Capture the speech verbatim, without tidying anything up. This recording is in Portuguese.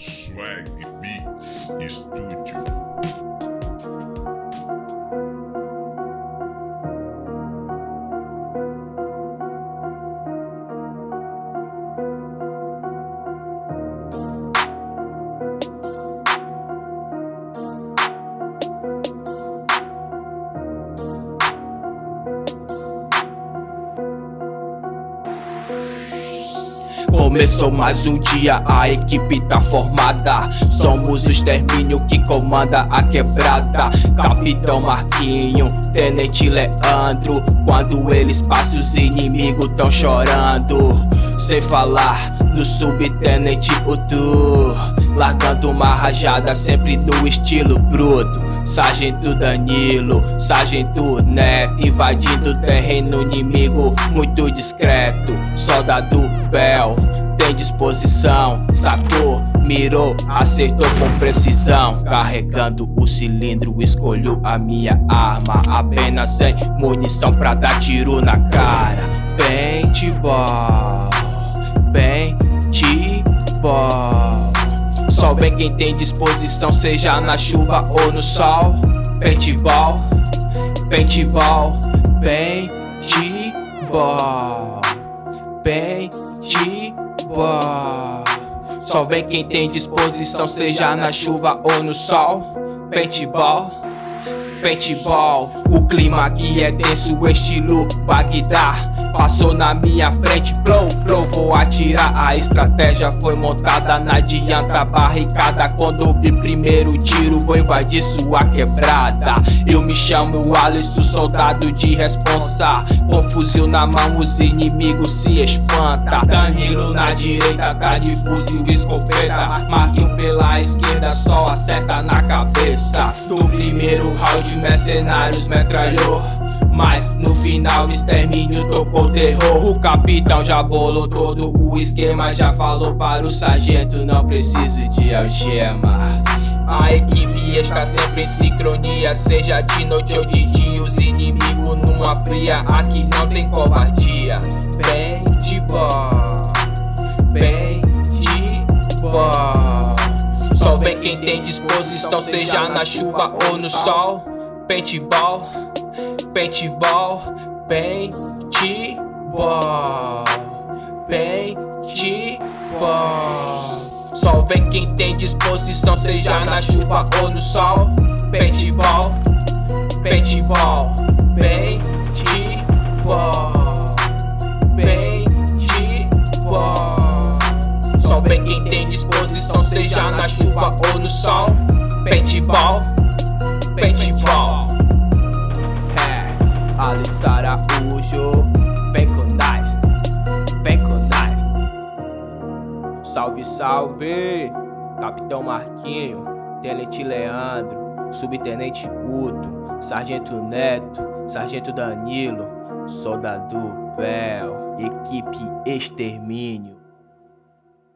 Swag Beats Studio. Começou mais um dia, a equipe tá formada. Somos o extermínio que comanda a quebrada. Capitão Marquinho, Tenente Leandro. Quando eles passam os inimigos tão chorando. Sem falar no subtenente Utu, largando uma rajada sempre no estilo bruto. Sargento Danilo, Sargento Neto, invadindo o terreno inimigo muito discreto. Soldado Bel, tem disposição, sacou, mirou, acertou com precisão. Carregando o cilindro, escolho a minha arma, apenas sem munição pra dar tiro na cara. Paintball, paintball. Só vem quem tem disposição, seja na chuva ou no sol. Paintball, paintball, paintball, paintball. Só vem quem tem disposição, seja na chuva ou no sol. Paintball, paintball. O clima aqui é denso, estilo Bagdá. Passou na minha frente, blow, blow, vou atirar. A estratégia foi montada, não adianta barricada. Quando ouvir primeiro tiro, vou invadir sua quebrada. Eu me chamo Alisson, soldado de responsa. Com fuzil na mão, os inimigos se espanta. Danilo na direita, tá de fuzil e escopeta. Marquinho pela esquerda, só acerta na cabeça. Do primeiro round, mercenários metralhou, mas no final extermínio tocou terror. O capitão já bolou todo o esquema, já falou para o sargento, não preciso de algema. A equipe está sempre em sincronia, seja de noite ou de dia. Os inimigos numa fria, aqui não tem covardia. Paintball, paintball. Só vem quem tem disposição, seja na chuva ou no sol. Paintball, paintball, paintball, paintball. Só vem quem tem disposição, seja na chuva ou no sol. Paintball, paintball, paintball, paintball. Só vem quem tem disposição, seja na chuva ou no sol. Paintball, paintball. Alisson Araújo, vem com nós, vem com nós. Salve, salve, Capitão Marquinho, Tenente Leandro, Subtenente Uto, Sargento Neto, Sargento Danilo, Soldado Bel, equipe Extermínio.